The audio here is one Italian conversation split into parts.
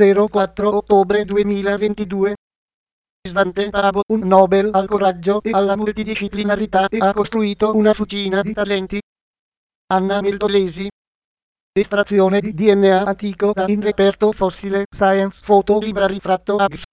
04 ottobre 2022. Svante Pabo, un Nobel al coraggio e alla multidisciplinarità, e ha costruito una fucina di talenti. Anna Mildolesi. Estrazione di DNA antico da in reperto fossile, Science Photo Library fratto AGF.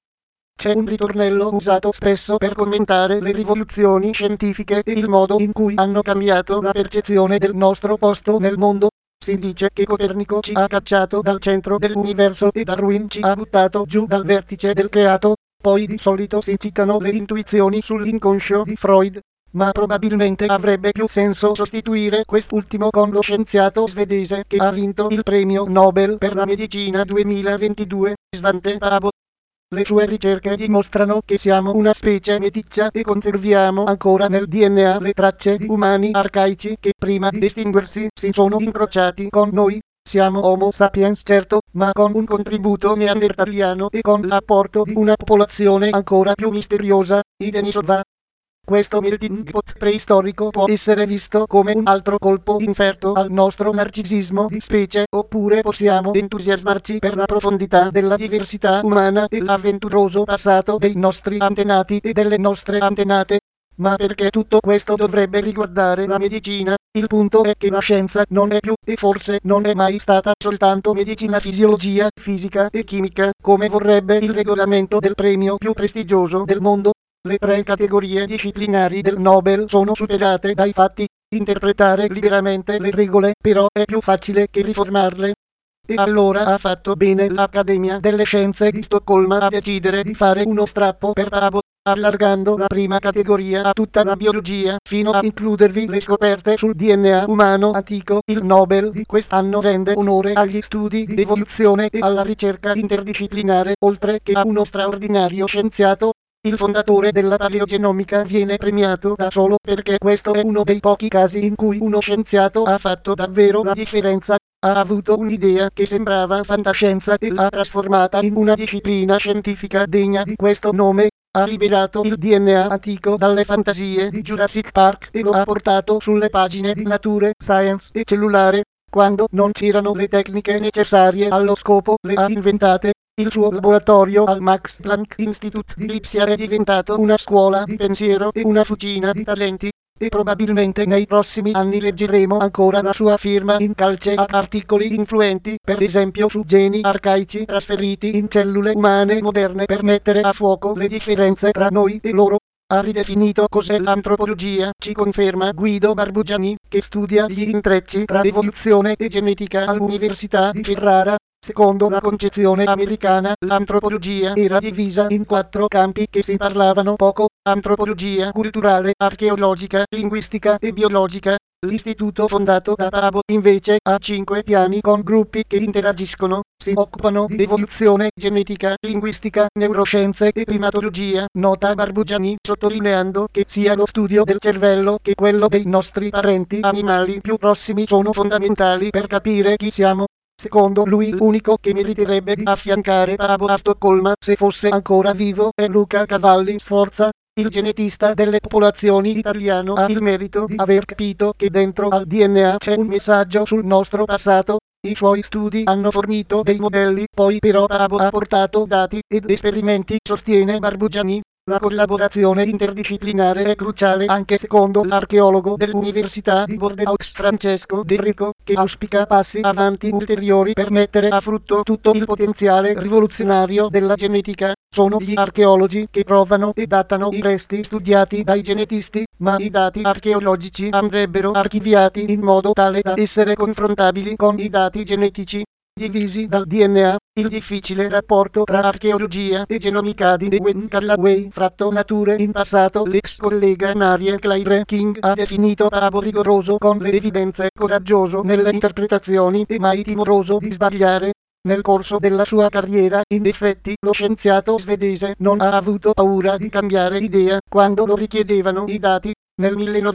C'è un ritornello usato spesso per commentare le rivoluzioni scientifiche e il modo in cui hanno cambiato la percezione del nostro posto nel mondo. Si dice che Copernico ci ha cacciato dal centro dell'universo e Darwin ci ha buttato giù dal vertice del creato. Poi di solito si citano le intuizioni sull'inconscio di Freud, ma probabilmente avrebbe più senso sostituire quest'ultimo con lo scienziato svedese che ha vinto il premio Nobel per la medicina 2022, Svante Pabo. Le sue ricerche dimostrano che siamo una specie meticcia e conserviamo ancora nel DNA le tracce di umani arcaici che prima di estinguersi si sono incrociati con noi. Siamo Homo sapiens certo, ma con un contributo neandertaliano e con l'apporto di una popolazione ancora più misteriosa, i Denisova. Questo melting pot preistorico può essere visto come un altro colpo inferto al nostro narcisismo di specie, oppure possiamo entusiasmarci per la profondità della diversità umana e l'avventuroso passato dei nostri antenati e delle nostre antenate. Ma perché tutto questo dovrebbe riguardare la medicina? Il punto è che la scienza non è più, e forse non è mai stata, soltanto medicina, fisiologia, fisica e chimica, come vorrebbe il regolamento del premio più prestigioso del mondo. Le 3 categorie disciplinari del Nobel sono superate dai fatti. Interpretare liberamente le regole, però, è più facile che riformarle. E allora ha fatto bene l'Accademia delle Scienze di Stoccolma a decidere di fare uno strappo per Pabo, allargando la prima categoria a tutta la biologia, fino a includervi le scoperte sul DNA umano antico. Il Nobel di quest'anno rende onore agli studi di evoluzione e alla ricerca interdisciplinare, oltre che a uno straordinario scienziato. Il fondatore della paleogenomica viene premiato da solo perché questo è uno dei pochi casi in cui uno scienziato ha fatto davvero la differenza. Ha avuto un'idea che sembrava fantascienza e l'ha trasformata in una disciplina scientifica degna di questo nome. Ha liberato il DNA antico dalle fantasie di Jurassic Park e lo ha portato sulle pagine di Nature, Science e Cellulare. Quando non c'erano le tecniche necessarie allo scopo, le ha inventate. Il suo laboratorio al Max Planck Institute di Lipsia è diventato una scuola di pensiero e una fucina di talenti. E probabilmente nei prossimi anni leggeremo ancora la sua firma in calce a articoli influenti, per esempio su geni arcaici trasferiti in cellule umane moderne per mettere a fuoco le differenze tra noi e loro. Ha ridefinito cos'è l'antropologia, ci conferma Guido Barbugiani, che studia gli intrecci tra evoluzione e genetica all'Università di Ferrara. Secondo la concezione americana, l'antropologia era divisa in 4 campi che si parlavano poco: antropologia culturale, archeologica, linguistica e biologica. L'istituto fondato da Pabo, invece, ha 5 piani con gruppi che interagiscono. Si occupano di evoluzione, genetica, linguistica, neuroscienze e primatologia, nota Barbugiani, sottolineando che sia lo studio del cervello che quello dei nostri parenti animali più prossimi sono fondamentali per capire chi siamo. Secondo lui l'unico che meriterebbe di affiancare Pabo a Stoccolma, se fosse ancora vivo, è Luca Cavalli Sforza. Il genetista delle popolazioni italiano ha il merito di aver capito che dentro al DNA c'è un messaggio sul nostro passato. I suoi studi hanno fornito dei modelli, poi però Pabo ha portato dati ed esperimenti, sostiene Barbugiani. La collaborazione interdisciplinare è cruciale anche secondo l'archeologo dell'Università di Bordeaux Francesco De Rico, che auspica passi avanti ulteriori per mettere a frutto tutto il potenziale rivoluzionario della genetica. Sono gli archeologi che provano e datano i resti studiati dai genetisti, ma i dati archeologici andrebbero archiviati in modo tale da essere confrontabili con i dati genetici divisi dal DNA. Il difficile rapporto tra archeologia e genomica di Ewen Callaway fratto Nature. In passato l'ex collega Marian Claire King ha definito Pabo rigoroso con le evidenze, coraggioso nelle interpretazioni e mai timoroso di sbagliare. Nel corso della sua carriera, in effetti, lo scienziato svedese non ha avuto paura di cambiare idea quando lo richiedevano i dati. Nel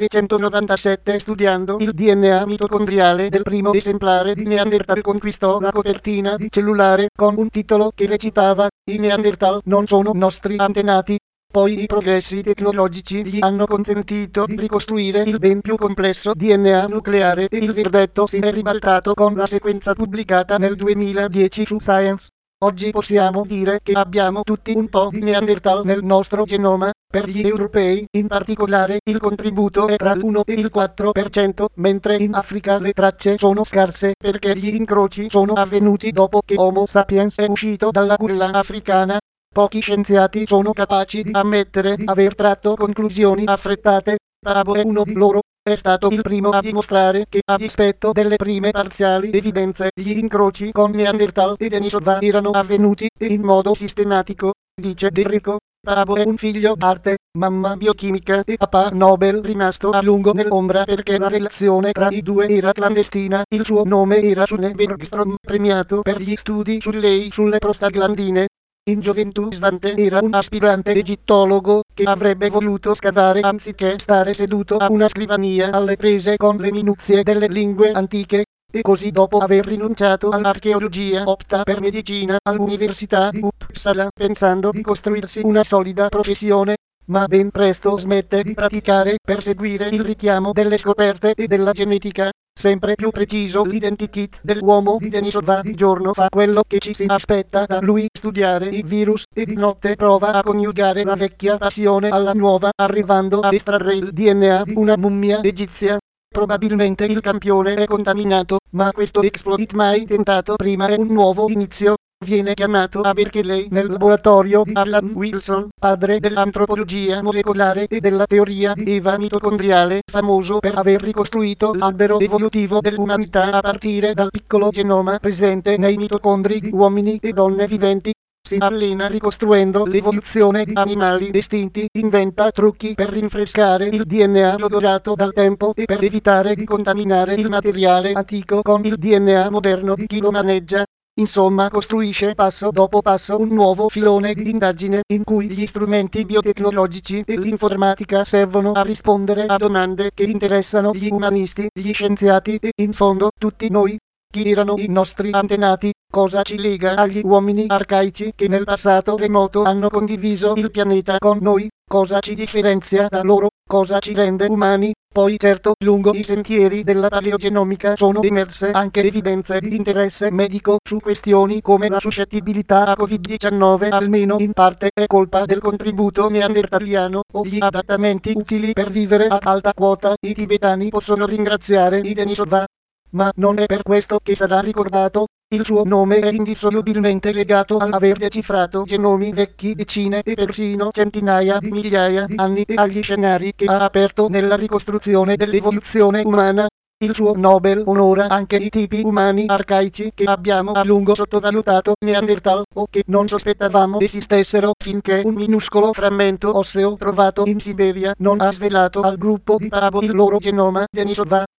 1997, studiando il DNA mitocondriale del primo esemplare di Neanderthal, conquistò la copertina di Cellulare con un titolo che recitava: "I Neanderthal non sono nostri antenati". Poi i progressi tecnologici gli hanno consentito di ricostruire il ben più complesso DNA nucleare e il verdetto si è ribaltato con la sequenza pubblicata nel 2010 su Science. Oggi possiamo dire che abbiamo tutti un po' di Neanderthal nel nostro genoma. Per gli europei, in particolare, il contributo è tra l'1 e il 4%, mentre in Africa le tracce sono scarse perché gli incroci sono avvenuti dopo che Homo sapiens è uscito dalla culla africana. Pochi scienziati sono capaci di ammettere di aver tratto conclusioni affrettate. Parabo è uno di loro. È stato il primo a dimostrare che, a dispetto delle prime parziali evidenze, gli incroci con Neanderthal e Denisova erano avvenuti, e in modo sistematico, dice Derrico. Parabo è un figlio d'arte, mamma biochimica e papà Nobel rimasto a lungo nell'ombra perché la relazione tra i due era clandestina. Il suo nome era Sune Bergström, premiato per gli studi su lei sulle prostaglandine. In gioventù Svante era un aspirante egittologo che avrebbe voluto scavare anziché stare seduto a una scrivania alle prese con le minuzie delle lingue antiche, e così dopo aver rinunciato all'archeologia opta per medicina all'Università di Uppsala pensando di costruirsi una solida professione, ma ben presto smette di praticare per seguire il richiamo delle scoperte e della genetica. Sempre più preciso l'identikit dell'uomo di Denisova di giorno fa quello che ci si aspetta da lui, studiare i virus, e di notte prova a coniugare la vecchia passione alla nuova, arrivando a estrarre il DNA di una mummia egizia. Probabilmente il campione è contaminato, ma questo exploit mai tentato prima è un nuovo inizio. Viene chiamato a Berkeley nel laboratorio di Alan Wilson, padre dell'antropologia molecolare e della teoria di Eva mitocondriale, famoso per aver ricostruito l'albero evolutivo dell'umanità a partire dal piccolo genoma presente nei mitocondri di uomini e donne viventi. Si allena ricostruendo l'evoluzione di animali estinti, inventa trucchi per rinfrescare il DNA logorato dal tempo e per evitare di contaminare il materiale antico con il DNA moderno di chi lo maneggia. Insomma, costruisce passo dopo passo un nuovo filone di indagine in cui gli strumenti biotecnologici e l'informatica servono a rispondere a domande che interessano gli umanisti, gli scienziati e, in fondo, tutti noi. Chi erano i nostri antenati? Cosa ci lega agli uomini arcaici che nel passato remoto hanno condiviso il pianeta con noi? Cosa ci differenzia da loro? Cosa ci rende umani? Poi certo, lungo i sentieri della paleogenomica sono emerse anche evidenze di interesse medico su questioni come la suscettibilità a Covid-19, almeno in parte è colpa del contributo neandertaliano, o gli adattamenti utili per vivere ad alta quota. I tibetani possono ringraziare i Denisova. Ma non è per questo che sarà ricordato. Il suo nome è indissolubilmente legato all'aver decifrato genomi vecchi decine e persino centinaia di migliaia di anni e agli scenari che ha aperto nella ricostruzione dell'evoluzione umana. Il suo Nobel onora anche i tipi umani arcaici che abbiamo a lungo sottovalutato, Neanderthal, o che non sospettavamo esistessero finché un minuscolo frammento osseo trovato in Siberia non ha svelato al gruppo di Parabo il loro genoma. Denisova